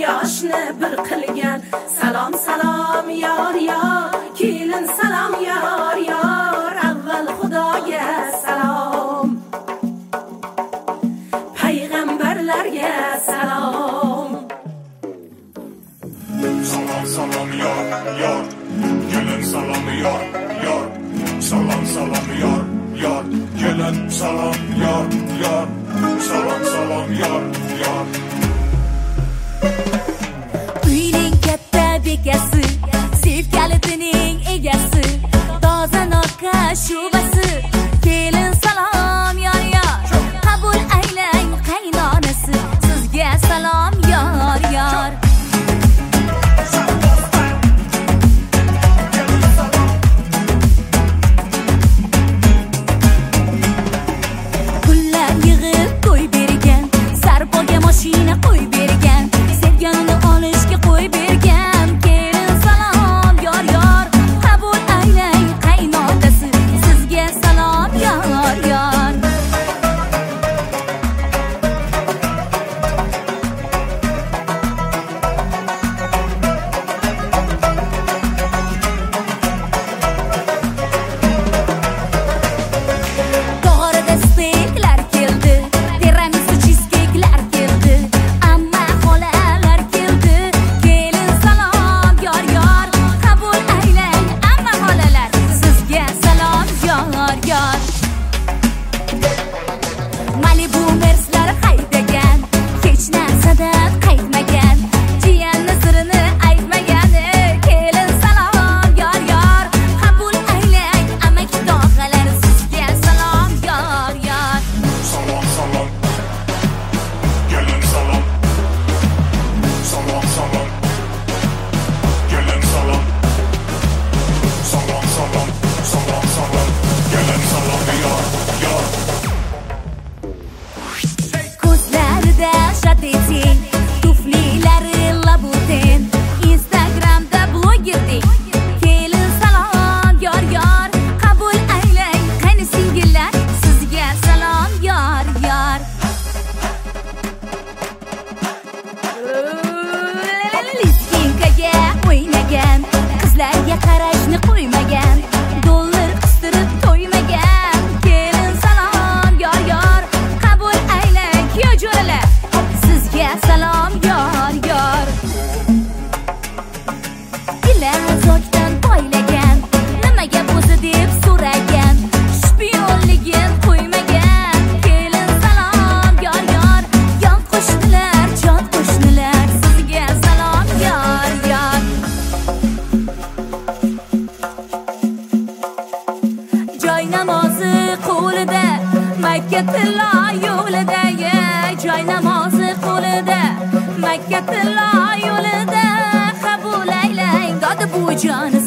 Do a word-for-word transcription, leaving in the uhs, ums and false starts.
yoshni bir qilgan. Salom salom yor yor, kelin salom yor yor, avval Xudoga salom, payg'ambarlarga salom. Salom salom yor yor, kelin salom yor yor. Salom salom yor yor, kelin salom yor yor. Salom salom yor yor. Uyning katta bekasi, sevgalining egasi, toza noqqa shubasi, kelin salom yor yor, qabul aylang qaynonasi, sizga salom yor yor. Pullar yig'ib qo'y bergan, sarboga mashina qo'y bergan, sevganini olishga qo'y bergan, kelin salom yor yor, qabul aylang qaynotasi, sizga salom yor yor. To'g'rida steyklar keldi, tiramisu cheesecake'lar keldi, amma xolalar keldi, kelin salom yor yor, qabul aylang amma xolalar, sizga salom yor yor. Malibu Merslar haydagan, hech narsadan qaytmagan, jiyanni sirini aytmagan, kelin salom yor yor, qabul aylang amaki tog'alar, sizga salom yor yor. Salom salom, kelin salom. Salom salom, kelin salom. Salom salom, salom salom, kelin salom yor yor. Ko'zlarida shateting, tuflilari labutin, Instagramda blogerdek, kelin salom yor yor, qabul aylang qaynsingillar, sizga salom yor yor. Listinkaga o'ynagan, qizlarga qarashni qo'ymagan, dollar qistirib to'ymagan, kelin salom yor yor, qabul aylang kuyojo'ralar, sizga salom yor yor. Bilazokdan poylagan, nimaga o'zi deb so'ragan, shpionligin qo'ymagan, kelin salom yor yor, yon qo'shnilar, jon qo'shnilar, sizga salom yor yor. Joy namozi qo'lida, Makka tilla yo'lida, joy namozi qo'lida, Makka tilla yo'lida, qabul aylang dodi buvijon